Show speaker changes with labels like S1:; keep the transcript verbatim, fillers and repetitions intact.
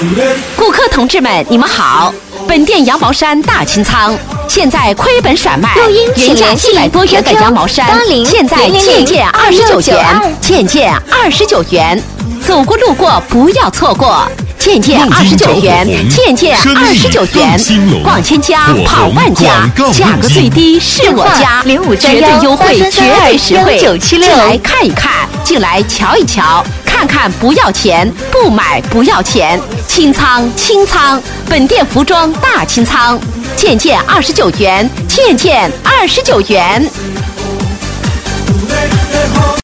S1: 顾客同志们，你们好！本店羊毛衫大清仓，现在亏本甩卖，原价七百多元的羊毛衫，现在件件二十九元，件件二十九元，走过路过不要错过。件件二十九元，件件二十九元，逛千家跑万家，价格最低是我家，绝对优惠，绝对实惠。进来看一看，进来瞧一瞧，看看不要钱，不买不要钱。清仓清仓，本店服装大清仓，件件二十九元，件件二十九元。